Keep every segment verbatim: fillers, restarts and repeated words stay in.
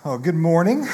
Oh, good morning.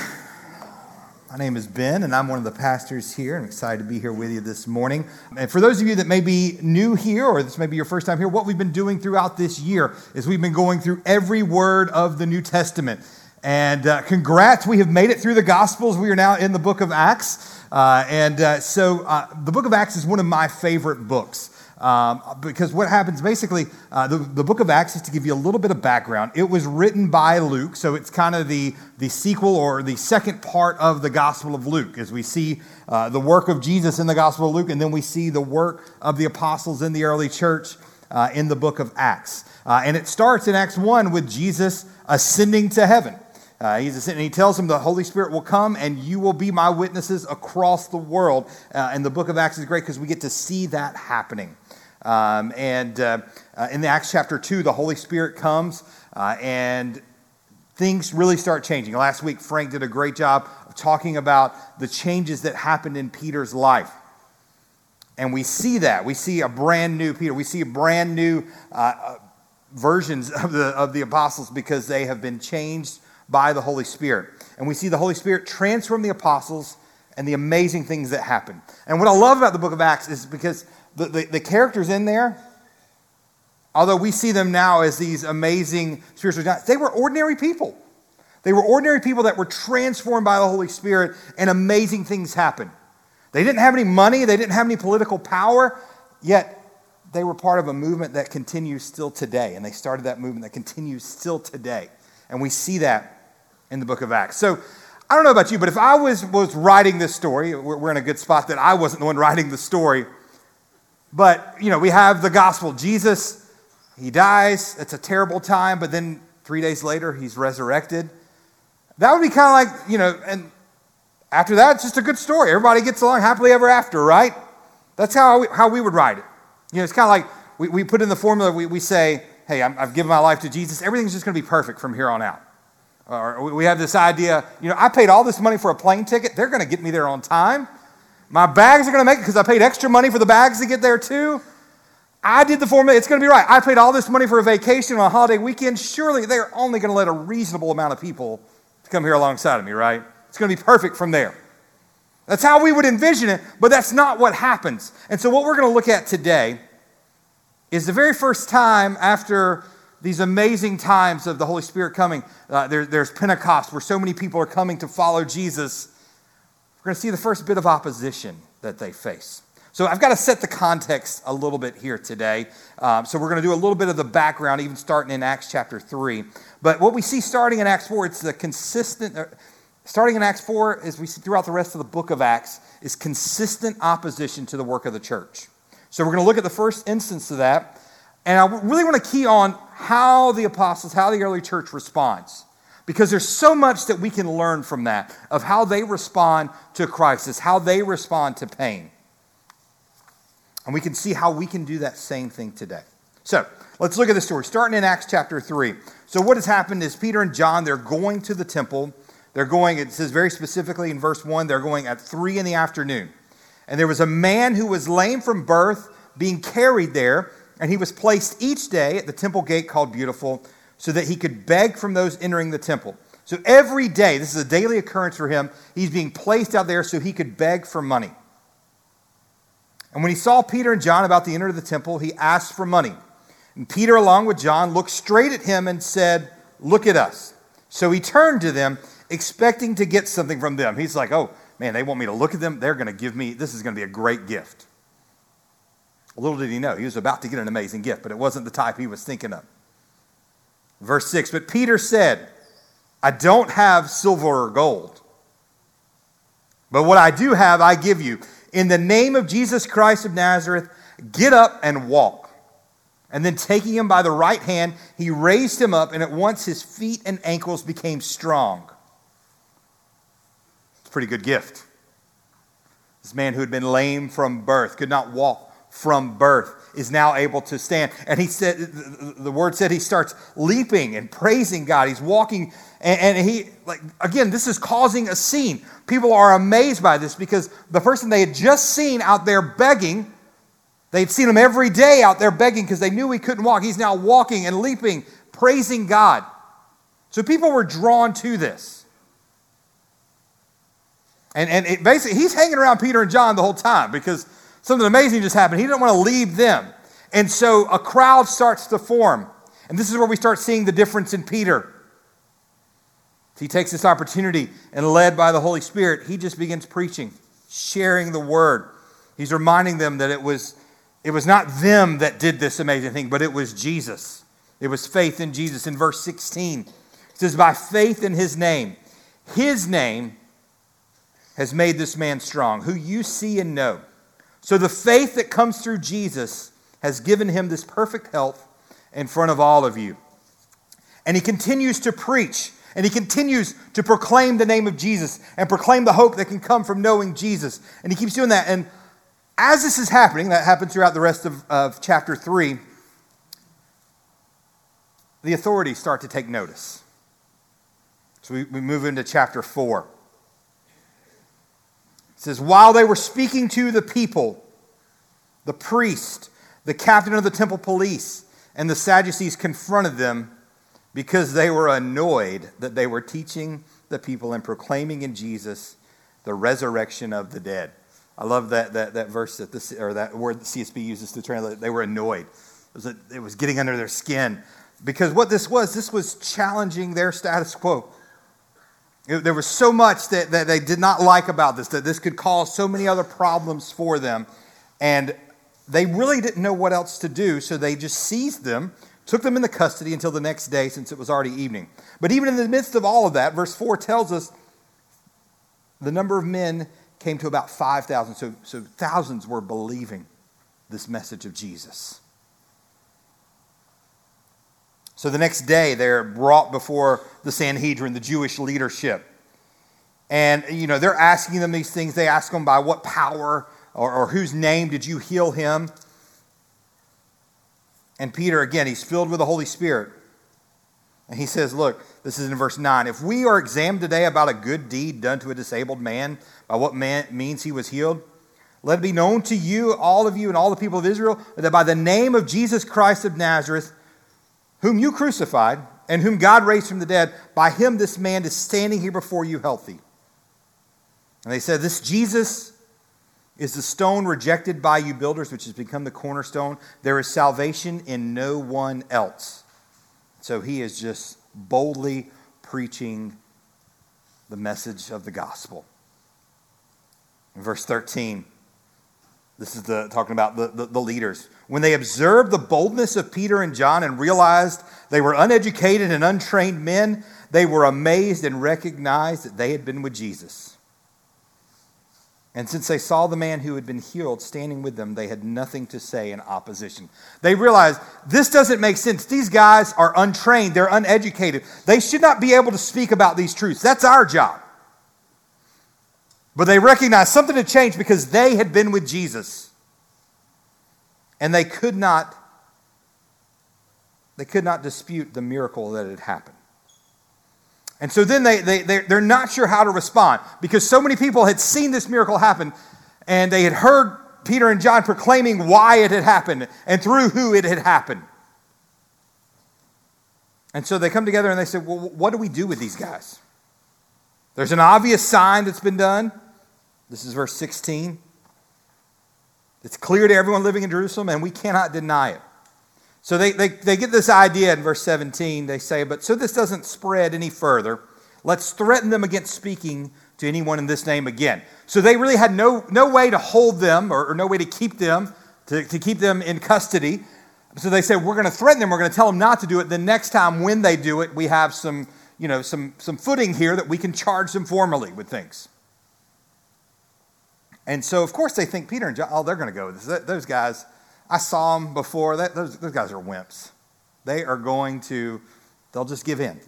My name is Ben, and I'm one of the pastors here. I'm excited to be here with you this morning. And for those of you that may be new here, or this may be your first time here, what we've been doing throughout this year is we've been going through every word of the New Testament. And uh, congrats, we have made it through the Gospels. We are now in the book of Acts. Uh, and uh, so uh, the book of Acts is one of my favorite books. Um, because what happens basically, uh, the, the book of Acts, is to give you a little bit of background. It was written by Luke, so it's kind of the, the sequel or the second part of the Gospel of Luke, as we see uh, the work of Jesus in the Gospel of Luke, and then we see the work of the apostles in the early church uh, in the book of Acts. Uh, and it starts in Acts one with Jesus ascending to heaven. Uh, he's ascending, and he tells them the Holy Spirit will come and you will be my witnesses across the world. Uh, and the book of Acts is great because we get to see that happening. Um, and uh, uh, in the Acts chapter two, the Holy Spirit comes uh, and things really start changing. Last week, Frank did a great job of talking about the changes that happened in Peter's life. And we see that. We see a brand new Peter. We see a brand new uh, versions of the, of the apostles because they have been changed by the Holy Spirit. And we see the Holy Spirit transform the apostles and the amazing things that happen. And what I love about the book of Acts is because The, the, the characters in there, although we see them now as these amazing spiritual giants, they were ordinary people. They were ordinary people that were transformed by the Holy Spirit, and amazing things happened. They didn't have any money. They didn't have any political power, yet they were part of a movement that continues still today, and they started that movement that continues still today. And we see that in the book of Acts. So I don't know about you, but if I was, was writing this story, we're, we're in a good spot that I wasn't the one writing the story. But, you know, we have the gospel. Jesus, he dies. It's a terrible time. But then three days later, he's resurrected. That would be kind of like, you know, and after that, it's just a good story. Everybody gets along happily ever after, right? That's how we, how we would write it. You know, it's kind of like we, we put in the formula, we, we say, hey, I'm, I've given my life to Jesus. Everything's just going to be perfect from here on out. Or we have this idea, you know, I paid all this money for a plane ticket. They're going to get me there on time. My bags are going to make it because I paid extra money for the bags to get there too. I did the formula. It's going to be right. I paid all this money for a vacation on a holiday weekend. Surely they're only going to let a reasonable amount of people come here alongside of me, right? It's going to be perfect from there. That's how we would envision it, but that's not what happens. And so what we're going to look at today is the very first time after these amazing times of the Holy Spirit coming. Uh, there, there's Pentecost, where so many people are coming to follow Jesus. We're going to see the first bit of opposition that they face. So I've got to set the context a little bit here today. Um, so we're going to do a little bit of the background, even starting in Acts chapter three. But what we see starting in Acts four, it's the consistent, uh, starting in Acts four, as we see throughout the rest of the book of Acts, is consistent opposition to the work of the church. So we're going to look at the first instance of that. And I really want to key on how the apostles, how the early church responds. Because there's so much that we can learn from that, of how they respond to crisis, how they respond to pain. And we can see how we can do that same thing today. So, let's look at the story, starting in Acts chapter three. So what has happened is Peter and John, they're going to the temple. They're going, it says very specifically in verse one, they're going at three in the afternoon. And there was a man who was lame from birth being carried there, and he was placed each day at the temple gate called Beautiful, so that he could beg from those entering the temple. So every day, this is a daily occurrence for him, he's being placed out there so he could beg for money. And when he saw Peter and John about to enter the temple, he asked for money. And Peter, along with John, looked straight at him and said, "Look at us." So he turned to them, expecting to get something from them. He's like, oh, man, they want me to look at them. They're going to give me, this is going to be a great gift. Little did he know, he was about to get an amazing gift, but it wasn't the type he was thinking of. Verse six, but Peter said, "I don't have silver or gold, but what I do have I give you. In the name of Jesus Christ of Nazareth, get up and walk." And then taking him by the right hand, he raised him up, and at once his feet and ankles became strong. It's a pretty good gift. This man who had been lame from birth, could not walk from birth, is now able to stand. And he said, the word said he starts leaping and praising God. He's walking, and, and he, like, again, this is causing a scene. People are amazed by this because the person they had just seen out there begging, they'd seen him every day out there begging because they knew he couldn't walk. He's now walking and leaping, praising God. So people were drawn to this. And, and it basically, he's hanging around Peter and John the whole time because something amazing just happened. He didn't want to leave them. And so a crowd starts to form. And this is where we start seeing the difference in Peter. He takes this opportunity and led by the Holy Spirit, he just begins preaching, sharing the word. He's reminding them that it was, it was not them that did this amazing thing, but it was Jesus. It was faith in Jesus. In verse sixteen, it says, by faith in his name, his name has made this man strong, who you see and know. So the faith that comes through Jesus has given him this perfect health in front of all of you. And he continues to preach. And he continues to proclaim the name of Jesus and proclaim the hope that can come from knowing Jesus. And he keeps doing that. And as this is happening, that happens throughout the rest of, of chapter three, the authorities start to take notice. So we, we move into chapter four. It says, while they were speaking to the people, the priest, the captain of the temple police, and the Sadducees confronted them because they were annoyed that they were teaching the people and proclaiming in Jesus the resurrection of the dead. I love that that, that verse that this or that word that C S B uses to translate. They were annoyed. It was, a, it was getting under their skin because what this was, this was challenging their status quo. It, there was so much that, that they did not like about this, that this could cause so many other problems for them, and they really didn't know what else to do, so they just seized them, took them into custody until the next day since it was already evening. But even in the midst of all of that, verse four tells us the number of men came to about five thousand. So, so thousands were believing this message of Jesus. So the next day they're brought before the Sanhedrin, the Jewish leadership. And, you know, they're asking them these things. They ask them by what power or, or whose name did you heal him? And Peter, again, he's filled with the Holy Spirit. And he says, look, this is in verse nine. If we are examined today about a good deed done to a disabled man, by what man means he was healed, let it be known to you, all of you and all the people of Israel, that by the name of Jesus Christ of Nazareth, whom you crucified and whom God raised from the dead, by him this man is standing here before you healthy. And they said, this Jesus is the stone rejected by you builders, which has become the cornerstone. There is salvation in no one else. So he is just boldly preaching the message of the gospel. In verse thirteen, this is the talking about the, the, the leaders. When they observed the boldness of Peter and John and realized they were uneducated and untrained men, they were amazed and recognized that they had been with Jesus. And since they saw the man who had been healed standing with them, they had nothing to say in opposition. They realized this doesn't make sense. These guys are untrained. They're uneducated. They should not be able to speak about these truths. That's our job. But they recognized something had changed because they had been with Jesus. And they could not, they could not dispute the miracle that had happened. And so then they, they, they're not sure how to respond because so many people had seen this miracle happen and they had heard Peter and John proclaiming why it had happened and through who it had happened. And so they come together and they say, well, what do we do with these guys? There's an obvious sign that's been done. This is verse sixteen. It's clear to everyone living in Jerusalem and we cannot deny it. So they, they, they get this idea in verse seventeen. They say, but so this doesn't spread any further, let's threaten them against speaking to anyone in this name again. So they really had no, no way to hold them or, or no way to keep them, to, to keep them in custody. So they said, we're going to threaten them. We're going to tell them not to do it. The next time when they do it, we have some, you know, some, some footing here that we can charge them formally with things. And so, of course, they think Peter and John, oh, they're going to go with this. Those guys, I saw them before. That, those, those guys are wimps. They are going to, they'll just give in.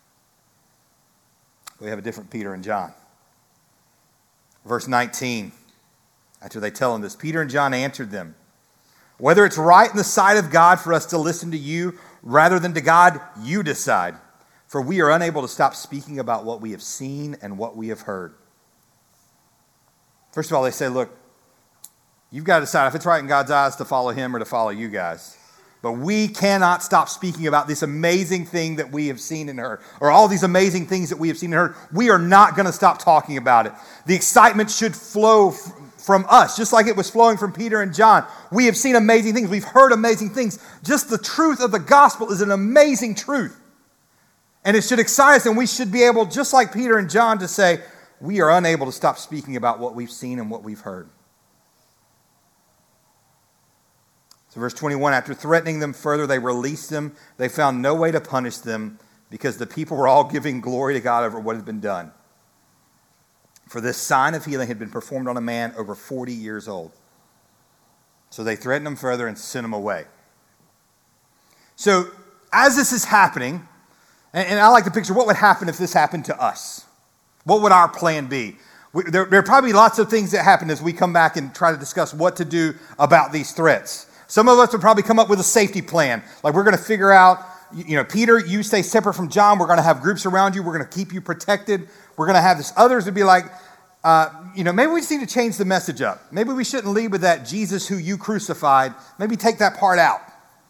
We have a different Peter and John. Verse nineteen, after they tell him this, Peter and John answered them, whether it's right in the sight of God for us to listen to you rather than to God, you decide. For we are unable to stop speaking about what we have seen and what we have heard. First of all, they say, look, you've got to decide if it's right in God's eyes to follow him or to follow you guys. But we cannot stop speaking about this amazing thing that we have seen and heard, or all these amazing things that we have seen and heard. We are not going to stop talking about it. The excitement should flow f- from us, just like it was flowing from Peter and John. We have seen amazing things. We've heard amazing things. Just the truth of the gospel is an amazing truth. And it should excite us, and we should be able, just like Peter and John, to say, we are unable to stop speaking about what we've seen and what we've heard. So verse twenty-one, after threatening them further, they released them. They found no way to punish them because the people were all giving glory to God over what had been done. For this sign of healing had been performed on a man over forty years old. So they threatened him further and sent him away. So as this is happening, and, and I like to picture what would happen if this happened to us. What would our plan be? We, there, there are probably lots of things that happen as we come back and try to discuss what to do about these threats. Some of us would probably come up with a safety plan. Like we're going to figure out, you know, Peter, you stay separate from John. We're going to have groups around you. We're going to keep you protected. We're going to have this. Others would be like, uh, you know, maybe we just need to change the message up. Maybe we shouldn't lead with that Jesus who you crucified. Maybe take that part out.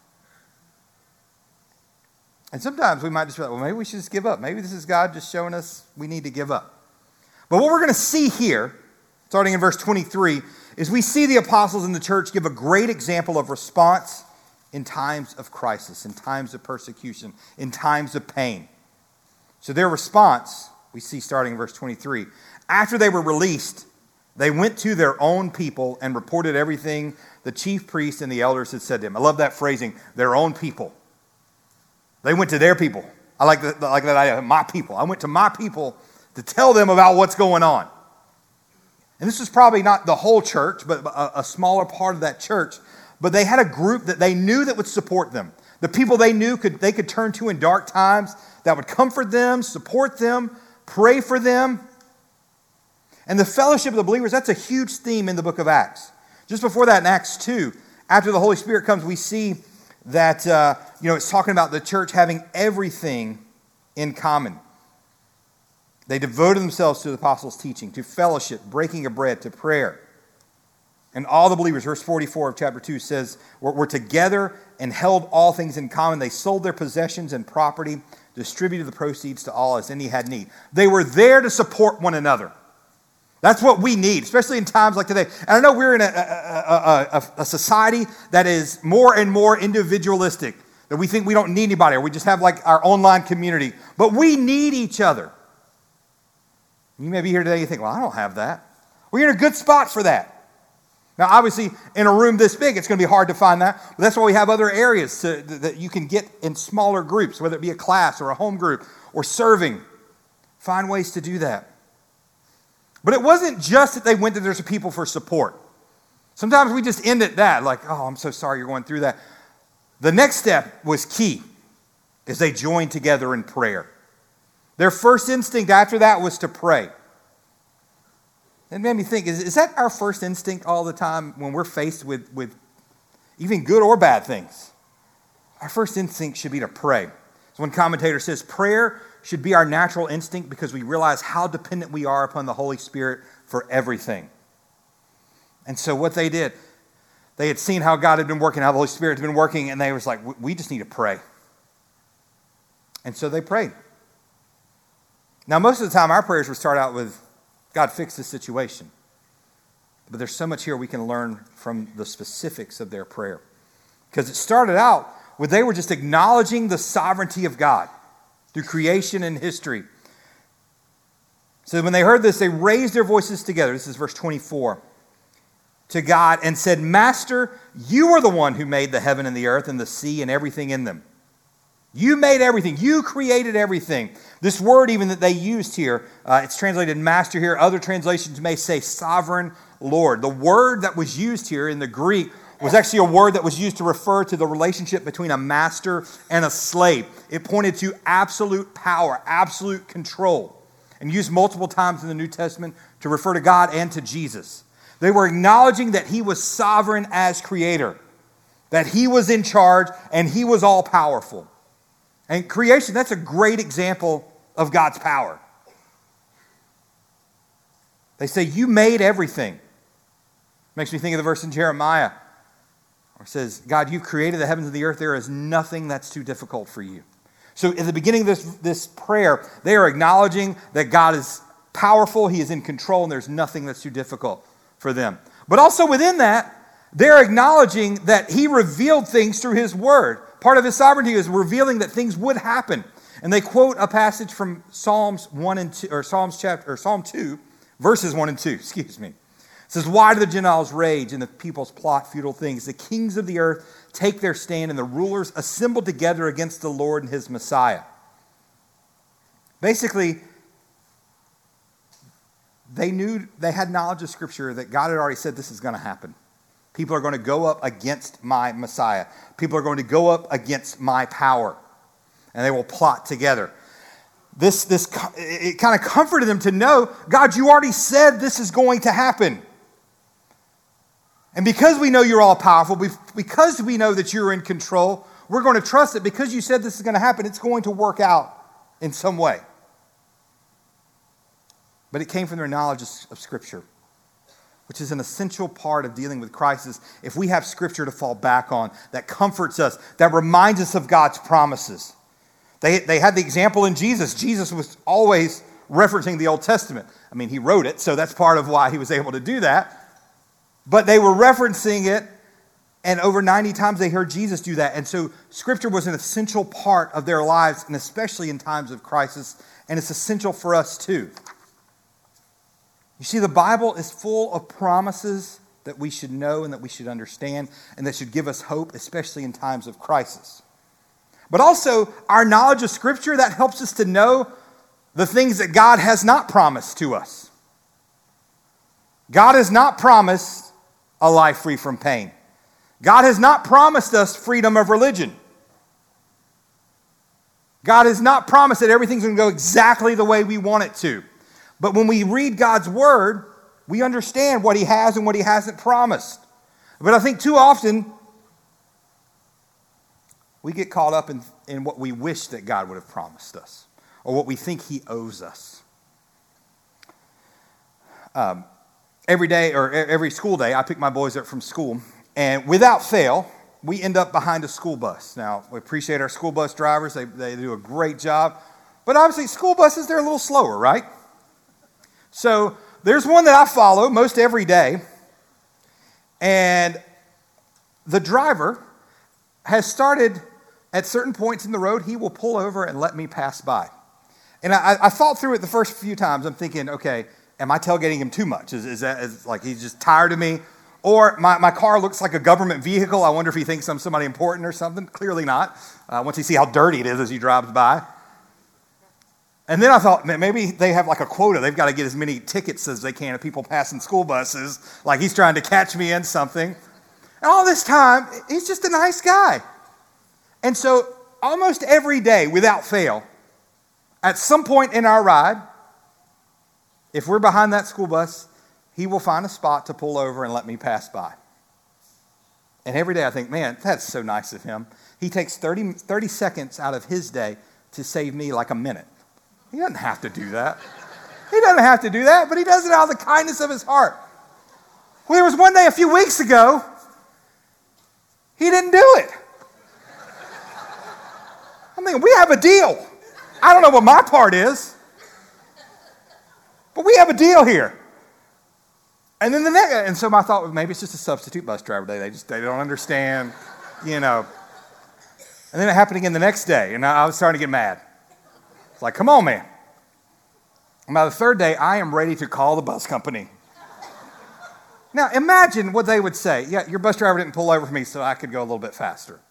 And sometimes we might just be like, well, maybe we should just give up. Maybe this is God just showing us we need to give up. But what we're going to see here, starting in verse twenty-three, is we see the apostles in the church give a great example of response in times of crisis, in times of persecution, in times of pain. So their response, we see starting in verse twenty-three. After they were released, they went to their own people and reported everything the chief priests and the elders had said to them. I love that phrasing, their own people. They went to their people. I like, the, like that idea, my people. I went to my people to tell them about what's going on. And this was probably not the whole church, but a, a smaller part of that church. But they had a group that they knew that would support them. The people they knew could they could turn to in dark times, that would comfort them, support them, pray for them. And the fellowship of the believers, that's a huge theme in the book of Acts. Just before that, in Acts two, after the Holy Spirit comes, we see that uh, you know it's talking about the church having everything in common. They devoted themselves to the apostles' teaching, to fellowship, breaking of bread, to prayer. And all the believers, verse forty-four of chapter two says, were, were together and held all things in common. They sold their possessions and property, distributed the proceeds to all as any had need. They were there to support one another. That's what we need, especially in times like today. And I know we're in a, a, a, a society that is more and more individualistic, that we think we don't need anybody, or we just have like our online community. But we need each other. You may be here today and you think, well, I don't have that. Well, you're in a good spot for that. Now, obviously, in a room this big, it's going to be hard to find that. But that's why we have other areas to, that you can get in smaller groups, whether it be a class or a home group or serving. Find ways to do that. But it wasn't just that they went to their people for support. Sometimes we just end at that, like, oh, I'm so sorry you're going through that. The next step was key, is they joined together in prayer. Their first instinct after that was to pray. It made me think, is, is that our first instinct all the time when we're faced with, with even good or bad things? Our first instinct should be to pray. So one commentator says, prayer should be our natural instinct because we realize how dependent we are upon the Holy Spirit for everything. And so what they did, they had seen how God had been working, how the Holy Spirit had been working, and they was like, we just need to pray. And so they prayed. Now, most of the time, our prayers would start out with, God, fix this situation. But there's so much here we can learn from the specifics of their prayer. Because it started out with they were just acknowledging the sovereignty of God through creation and history. So when they heard this, they raised their voices together. This is verse twenty-four. To God and said, Master, you are the one who made the heaven and the earth and the sea and everything in them. You made everything. You created everything. This word even that they used here, uh, it's translated master here. Other translations may say sovereign Lord. The word that was used here in the Greek was actually a word that was used to refer to the relationship between a master and a slave. It pointed to absolute power, absolute control, and used multiple times in the New Testament to refer to God and to Jesus. They were acknowledging that he was sovereign as creator, that he was in charge and he was all powerful. And creation, that's a great example of God's power. They say, you made everything. Makes me think of the verse in Jeremiah It says, God, you created the heavens and the earth. There is nothing that's too difficult for you. So at the beginning of this, this prayer, they are acknowledging that God is powerful, he is in control, and there's nothing that's too difficult for them. But also within that, they're acknowledging that he revealed things through his word. Part of his sovereignty is revealing that things would happen. And they quote a passage from Psalms one and two, or Psalms chapter, or Psalm two, verses one and two, excuse me. It says, why do the Gentiles rage and the peoples plot futile things? The kings of the earth take their stand and the rulers assemble together against the Lord and his Messiah. Basically, they knew, they had knowledge of Scripture that God had already said this is going to happen. People are going to go up against my Messiah. People are going to go up against my power. And they will plot together. This, this, it kind of comforted them to know, God, you already said this is going to happen. And because we know you're all powerful, because we know that you're in control, we're going to trust that because you said this is going to happen, it's going to work out in some way. But it came from their knowledge of Scripture, which is an essential part of dealing with crisis. If we have Scripture to fall back on, that comforts us, that reminds us of God's promises. They, they had the example in Jesus. Jesus was always referencing the Old Testament. I mean, he wrote it, so that's part of why he was able to do that. But they were referencing it, and over ninety times they heard Jesus do that. And so Scripture was an essential part of their lives, and especially in times of crisis, and it's essential for us too. You see, the Bible is full of promises that we should know and that we should understand, and that should give us hope, especially in times of crisis. But also, our knowledge of Scripture, that helps us to know the things that God has not promised to us. God has not promised a life free from pain. God has not promised us freedom of religion. God has not promised that everything's going to go exactly the way we want it to. But when we read God's word, we understand what he has and what he hasn't promised. But I think too often, we get caught up in, in what we wish that God would have promised us, or what we think he owes us. Um, every day, or every school day, I pick my boys up from school, and without fail, we end up behind a school bus. Now, we appreciate our school bus drivers. They, they do a great job. But obviously, school buses, they're a little slower, right? So there's one that I follow most every day, and the driver has started, at certain points in the road, he will pull over and let me pass by. And I, I thought through it the first few times. I'm thinking, okay, am I tailgating him too much? Is, is that is, like he's just tired of me? Or my, my car looks like a government vehicle. I wonder if he thinks I'm somebody important or something. Clearly not. Uh, once you see how dirty it is as he drives by. And then I thought, man, maybe they have like a quota. They've got to get as many tickets as they can of people passing school buses. Like he's trying to catch me in something. And all this time, he's just a nice guy. And so almost every day, without fail, at some point in our ride, if we're behind that school bus, he will find a spot to pull over and let me pass by. And every day I think, man, that's so nice of him. He takes thirty, thirty seconds out of his day to save me like a minute. He doesn't have to do that. He doesn't have to do that, but he does it out of the kindness of his heart. Well, there was one day a few weeks ago, he didn't do it. I'm thinking, we have a deal. I don't know what my part is, but we have a deal here. And then the next, and so my thought was maybe it's just a substitute bus driver day. They just they don't understand, you know. And then it happened again the next day, and I was starting to get mad. It's like, come on, man. And by the third day, I am ready to call the bus company. Now, imagine what they would say. Yeah, your bus driver didn't pull over for me, so I could go a little bit faster.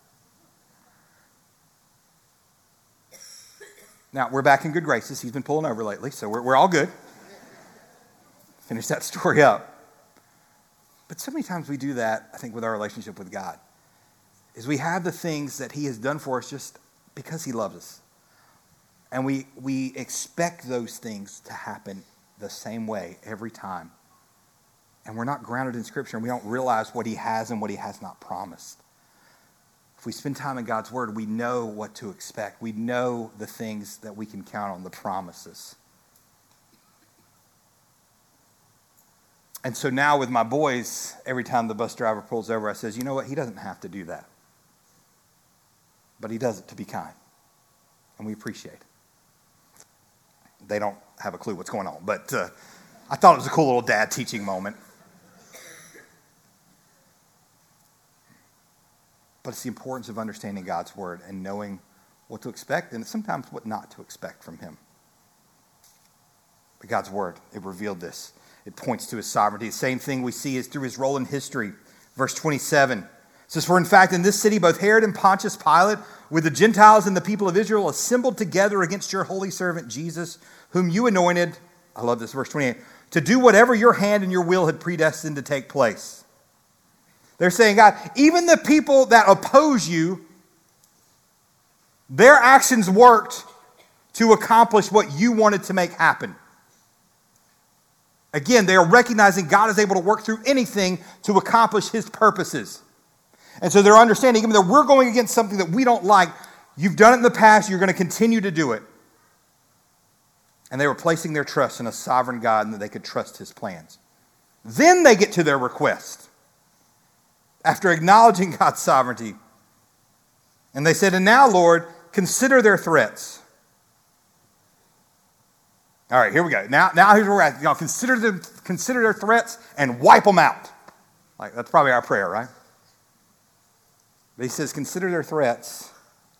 Now, we're back in good graces. He's been pulling over lately, so we're, we're all good. Finish that story up. But so many times we do that, I think, with our relationship with God, is we have the things that he has done for us just because he loves us. And we, we expect those things to happen the same way every time. And we're not grounded in Scripture, and we don't realize what he has and what he has not promised. If we spend time in God's Word, we know what to expect. We know the things that we can count on, the promises. And so now with my boys, every time the bus driver pulls over, I says, you know what? He doesn't have to do that. But he does it to be kind. And we appreciate it. They don't have a clue what's going on. But uh, I thought it was a cool little dad teaching moment. But it's the importance of understanding God's word and knowing what to expect and sometimes what not to expect from him. But God's word, it revealed this. It points to his sovereignty. The same thing we see is through his role in history. Verse twenty-seven says, for in fact, in this city, both Herod and Pontius Pilate, with the Gentiles and the people of Israel, assembled together against your holy servant Jesus, whom you anointed, I love this, verse twenty-eight, to do whatever your hand and your will had predestined to take place. They're saying, God, even the people that oppose you, their actions worked to accomplish what you wanted to make happen. Again, they are recognizing God is able to work through anything to accomplish his purposes. And so they're understanding, even though we're going against something that we don't like, you've done it in the past, you're going to continue to do it. And they were placing their trust in a sovereign God and that they could trust his plans. Then they get to their request. After acknowledging God's sovereignty. And they said, and now, Lord, consider their threats. All right, here we go. Now, now here's where we're at. You know, consider them, consider their threats and wipe them out. Like, that's probably our prayer, right? But he says, consider their threats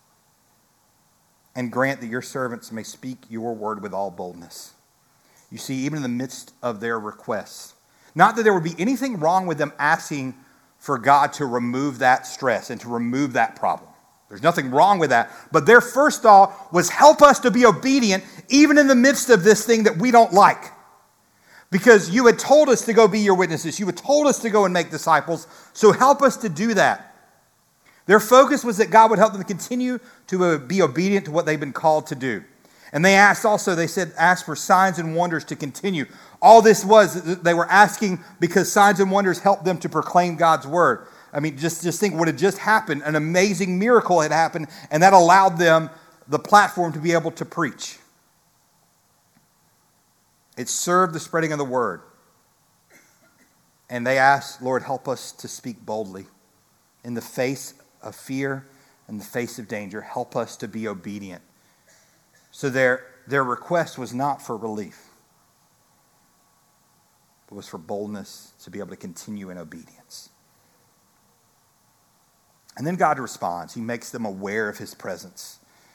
and grant that your servants may speak your word with all boldness. You see, even in the midst of their requests, not that there would be anything wrong with them asking for God to remove that stress and to remove that problem. There's nothing wrong with that. But their first thought was, help us to be obedient even in the midst of this thing that we don't like. Because you had told us to go be your witnesses. You had told us to go and make disciples. So help us to do that. Their focus was that God would help them continue to be obedient to what they've been called to do. And they asked also, they said, ask for signs and wonders to continue. All this was, they were asking because signs and wonders helped them to proclaim God's word. I mean, just, just think what had just happened. An amazing miracle had happened, and that allowed them the platform to be able to preach. It served the spreading of the word. And they asked, Lord, help us to speak boldly. In the face of fear, in the face of danger, help us to be obedient. So their, their request was not for relief. It was for boldness to be able to continue in obedience. And then God responds. He makes them aware of his presence.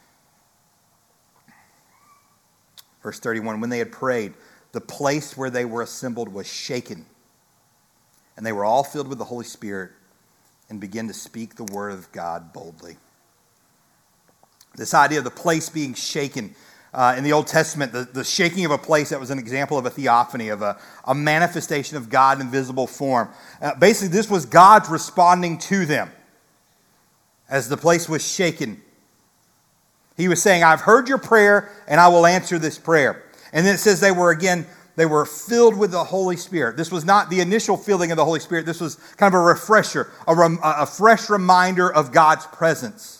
Verse thirty-one, when they had prayed, the place where they were assembled was shaken. And they were all filled with the Holy Spirit and began to speak the word of God boldly. This idea of the place being shaken. Uh, in the Old Testament, the, the shaking of a place, that was an example of a theophany, of a, a manifestation of God in visible form. Uh, basically, this was God responding to them as the place was shaken. He was saying, I've heard your prayer, and I will answer this prayer. And then it says they were, again, they were filled with the Holy Spirit. This was not the initial filling of the Holy Spirit. This was kind of a refresher, a, rem, a fresh reminder of God's presence.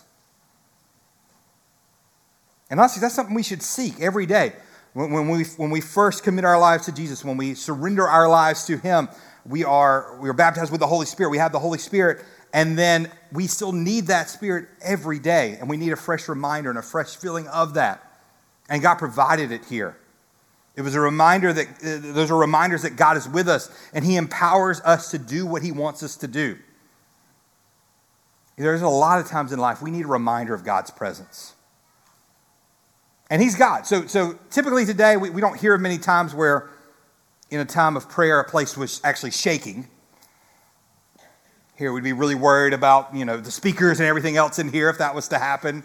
And honestly, that's something we should seek every day. When, when, we, when we first commit our lives to Jesus, when we surrender our lives to him, we are, we are baptized with the Holy Spirit. We have the Holy Spirit, and then we still need that Spirit every day. And we need a fresh reminder and a fresh feeling of that. And God provided it here. It was a reminder that, uh, those are reminders that God is with us, and he empowers us to do what he wants us to do. There's a lot of times in life we need a reminder of God's presence. And he's God. So, so typically today, we, we don't hear of many times where in a time of prayer, a place was actually shaking. Here, we'd be really worried about, you know, the speakers and everything else in here if that was to happen.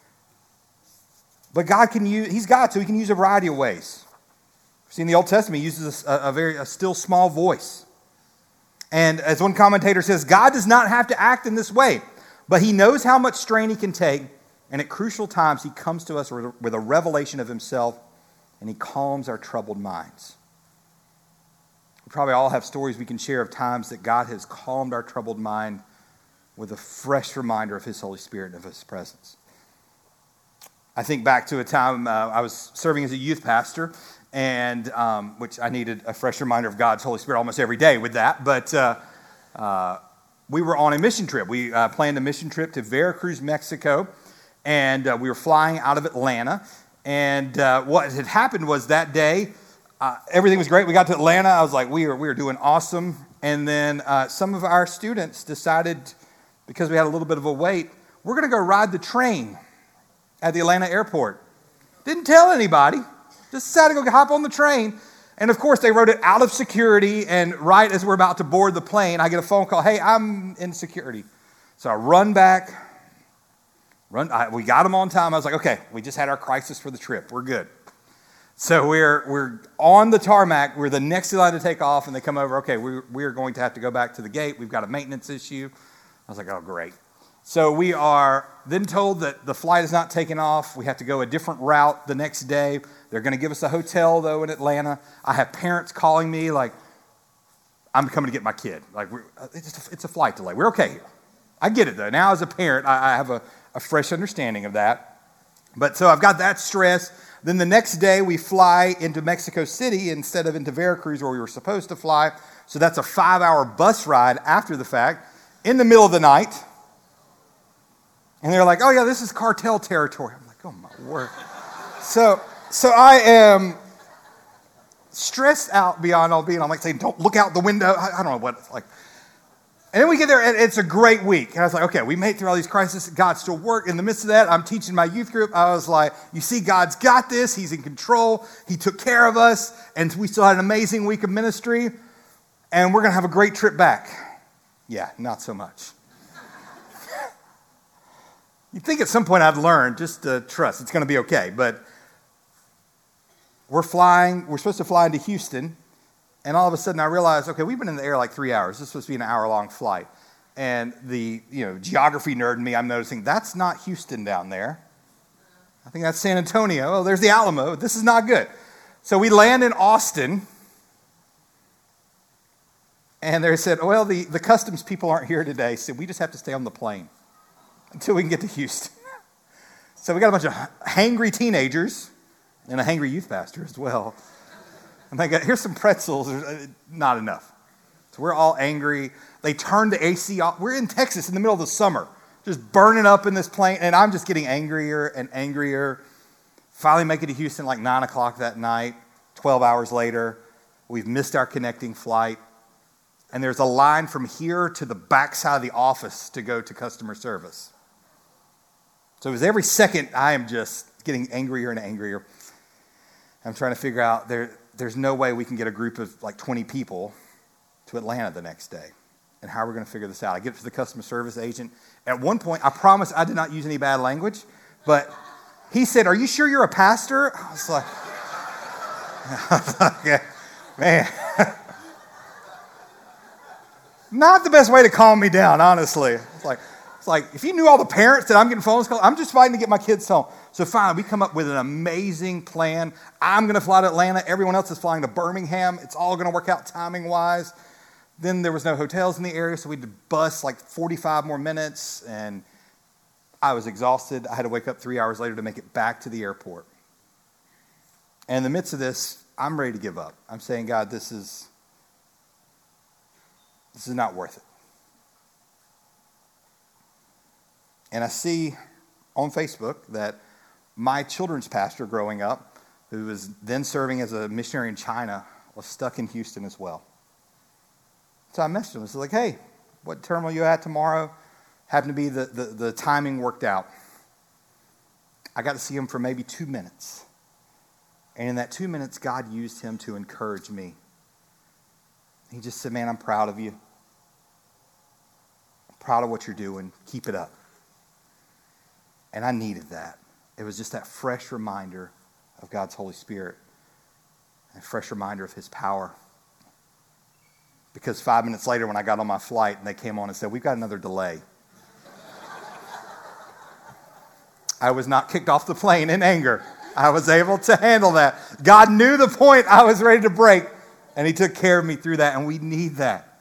But God can use, he's God, so he can use a variety of ways. See, in the Old Testament, he uses a, a very a still small voice. And as one commentator says, God does not have to act in this way, but he knows how much strain he can take. And at crucial times, he comes to us with a revelation of himself, and he calms our troubled minds. We probably all have stories we can share of times that God has calmed our troubled mind with a fresh reminder of his Holy Spirit and of his presence. I think back to a time uh, I was serving as a youth pastor, and um, which I needed a fresh reminder of God's Holy Spirit almost every day with that. But uh, uh, we were on a mission trip. We uh, planned a mission trip to Veracruz, Mexico, and uh, we were flying out of Atlanta. And uh, what had happened was that day, uh, everything was great. We got to Atlanta. I was like, we were we were doing awesome. And then uh, some of our students decided, because we had a little bit of a wait, we're going to go ride the train at the Atlanta airport. Didn't tell anybody. Just decided to go hop on the train. And of course, they wrote it out of security. And right as we're about to board the plane, I get a phone call. Hey, I'm in security. So I run back. Run. I, we got them on time. I was like, okay, we just had our crisis for the trip. We're good. So we're we're on the tarmac. We're the next in line to take off, and they come over. Okay, we're, we're going to have to go back to the gate. We've got a maintenance issue. I was like, oh, great. So we are then told that the flight is not taking off. We have to go a different route the next day. They're going to give us a hotel, though, in Atlanta. I have parents calling me like, I'm coming to get my kid. Like, we're, it's, a, it's a flight delay. We're okay here. I get it, though. Now, as a parent, I, I have a, a fresh understanding of that. But so I've got that stress. Then the next day, we fly into Mexico City instead of into Veracruz, where we were supposed to fly. So that's a five-hour bus ride after the fact, in the middle of the night. And they're like, oh, yeah, this is cartel territory. I'm like, oh, my word. so so I am stressed out beyond all being. I'm like saying, don't look out the window. I, I don't know what it's like. And then we get there, and it's a great week. And I was like, okay, we made it through all these crises. God still worked. In the midst of that, I'm teaching my youth group. I was like, you see, God's got this. He's in control. He took care of us. And we still had an amazing week of ministry. And we're going to have a great trip back. Yeah, not so much. You'd think at some point I'd learn just to trust. It's going to be okay. But we're flying. We're supposed to fly into Houston. And all of a sudden I realized, okay, we've been in the air like three hours. This is supposed to be an hour-long flight. And the you know geography nerd in me, I'm noticing that's not Houston down there. I think that's San Antonio. Oh, there's the Alamo. This is not good. So we land in Austin. And they said, well, the, the customs people aren't here today, so we just have to stay on the plane until we can get to Houston. So we got a bunch of hangry teenagers and a hangry youth pastor as well. And they go, here's some pretzels. Not enough. So we're all angry. They turned the A C off. We're in Texas in the middle of the summer, just burning up in this plane. And I'm just getting angrier and angrier. Finally make it to Houston like nine o'clock that night. twelve hours later, we've missed our connecting flight. And there's a line from here to the backside of the office to go to customer service. So it was every second I am just getting angrier and angrier. I'm trying to figure out there. There's no way we can get a group of like twenty people to Atlanta the next day. And how are we going to figure this out? I get to the customer service agent. At one point, I promise I did not use any bad language, but he said, are you sure you're a pastor? I was like, okay, man. Not the best way to calm me down, honestly. It's like, it's like if you knew all the parents that I'm getting phone calls, I'm just fighting to get my kids home. So finally, we come up with an amazing plan. I'm going to fly to Atlanta. Everyone else is flying to Birmingham. It's all going to work out timing-wise. Then there was no hotels in the area, so we had to bus like forty-five more minutes. And I was exhausted. I had to wake up three hours later to make it back to the airport. And in the midst of this, I'm ready to give up. I'm saying, God, this is, this is not worth it. And I see on Facebook that my children's pastor growing up, who was then serving as a missionary in China, was stuck in Houston as well. So I messaged him. I was like, hey, what terminal you at tomorrow? Happened to be the, the, the timing worked out. I got to see him for maybe two minutes. And in that two minutes, God used him to encourage me. He just said, man, I'm proud of you. I'm proud of what you're doing. Keep it up. And I needed that. It was just that fresh reminder of God's Holy Spirit. A fresh reminder of his power. Because five minutes later when I got on my flight and they came on and said, we've got another delay. I was not kicked off the plane in anger. I was able to handle that. God knew the point I was ready to break, and he took care of me through that, and we need that.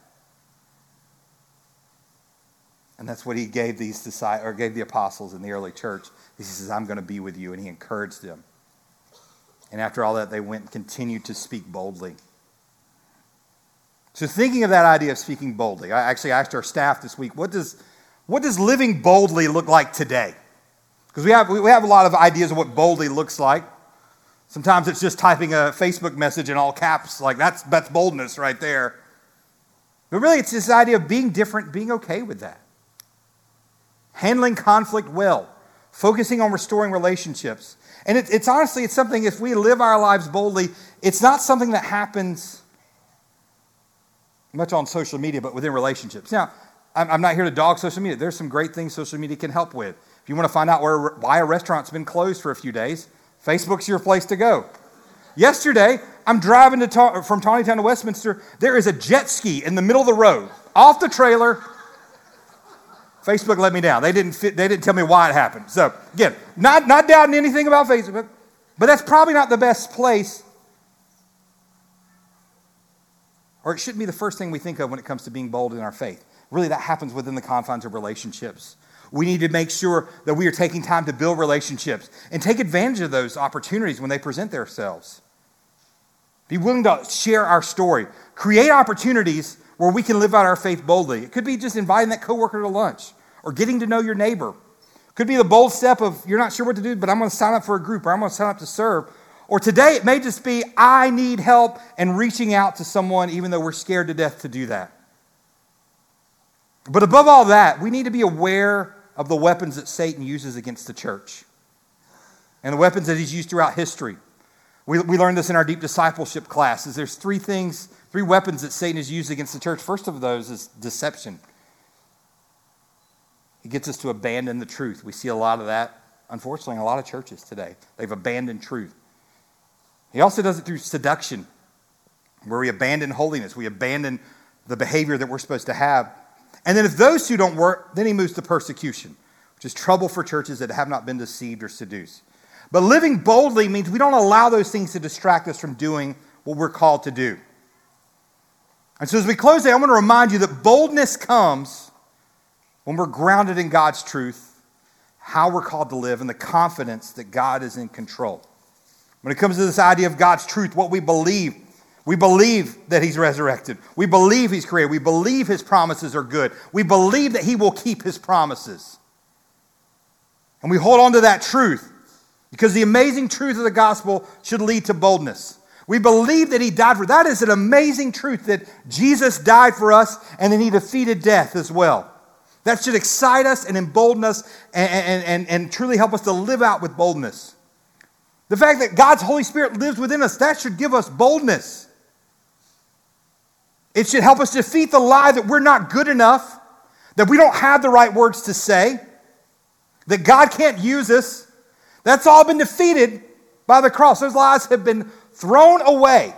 And that's what he gave these disciples, or gave the apostles in the early church. He says, I'm going to be with you, and he encouraged them. And after all that, they went and continued to speak boldly. So thinking of that idea of speaking boldly, I actually asked our staff this week, what does, what does living boldly look like today? Because we have, we have a lot of ideas of what boldly looks like. Sometimes it's just typing a Facebook message in all caps, like that's, that's boldness right there. But really, it's this idea of being different, being okay with that. Handling conflict well, focusing on restoring relationships. And it, it's honestly, it's something, if we live our lives boldly, it's not something that happens much on social media, but within relationships. Now, I'm, I'm not here to dog social media. There's some great things social media can help with. If you want to find out where, why a restaurant's been closed for a few days, Facebook's your place to go. Yesterday, I'm driving to ta- from Tawnytown to Westminster. There is a jet ski in the middle of the road, off the trailer. Facebook let me down. They didn't fit, they didn't tell me why it happened. So again, not, not doubting anything about Facebook, but that's probably not the best place. Or it shouldn't be the first thing we think of when it comes to being bold in our faith. Really, that happens within the confines of relationships. We need to make sure that we are taking time to build relationships and take advantage of those opportunities when they present themselves. Be willing to share our story. Create opportunities where we can live out our faith boldly. It could be just inviting that coworker to lunch or getting to know your neighbor. It could be the bold step of, you're not sure what to do, but I'm going to sign up for a group or I'm going to sign up to serve. Or today it may just be, I need help, and reaching out to someone even though we're scared to death to do that. But above all that, we need to be aware of the weapons that Satan uses against the church and the weapons that he's used throughout history. We, we learned this in our deep discipleship classes. There's three things, three weapons that Satan has used against the church. First of those is deception. He gets us to abandon the truth. We see a lot of that, unfortunately, in a lot of churches today. They've abandoned truth. He also does it through seduction, where we abandon holiness. We abandon the behavior that we're supposed to have. And then if those two don't work, then he moves to persecution, which is trouble for churches that have not been deceived or seduced. But living boldly means we don't allow those things to distract us from doing what we're called to do. And so as we close today, I want to remind you that boldness comes when we're grounded in God's truth, how we're called to live, and the confidence that God is in control. When it comes to this idea of God's truth, what we believe, we believe that he's resurrected. We believe he's created. We believe his promises are good. We believe that he will keep his promises. And we hold on to that truth because the amazing truth of the gospel should lead to boldness. We believe that he died for, that is an amazing truth, that Jesus died for us and that he defeated death as well. That should excite us and embolden us and, and, and, and truly help us to live out with boldness. The fact that God's Holy Spirit lives within us, that should give us boldness. It should help us defeat the lie that we're not good enough, that we don't have the right words to say, that God can't use us. That's all been defeated by the cross. Those lies have been thrown away.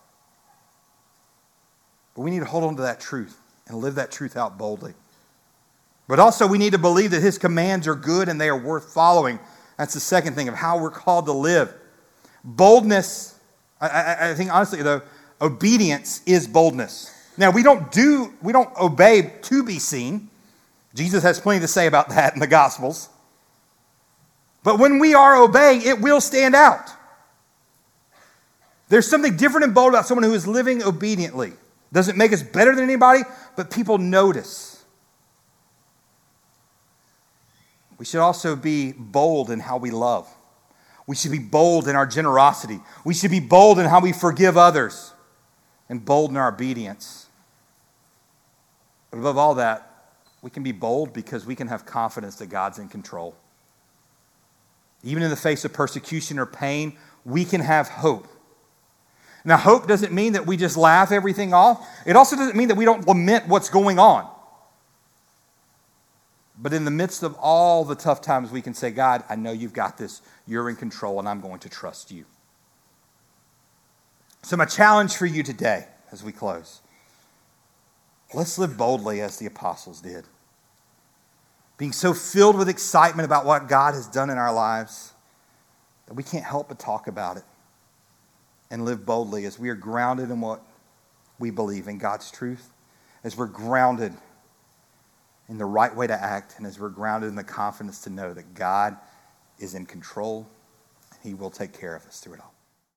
But we need to hold on to that truth and live that truth out boldly. But also we need to believe that his commands are good and they are worth following. That's the second thing of how we're called to live. Boldness, I, I, I think honestly though, obedience is boldness. Now we don't do, we don't obey to be seen. Jesus has plenty to say about that in the Gospels. But when we are obeying, it will stand out. There's something different and bold about someone who is living obediently. Doesn't make us better than anybody, but people notice. We should also be bold in how we love. We should be bold in our generosity. We should be bold in how we forgive others. And bold in our obedience. But above all that, we can be bold because we can have confidence that God's in control. Even in the face of persecution or pain, we can have hope. Now, hope doesn't mean that we just laugh everything off. It also doesn't mean that we don't lament what's going on. But in the midst of all the tough times, we can say, God, I know you've got this. You're in control, and I'm going to trust you. So my challenge for you today as we close, let's live boldly as the apostles did. Being so filled with excitement about what God has done in our lives that we can't help but talk about it and live boldly as we are grounded in what we believe in God's truth, as we're grounded in the right way to act, and as we're grounded in the confidence to know that God is in control and he will take care of us through it all.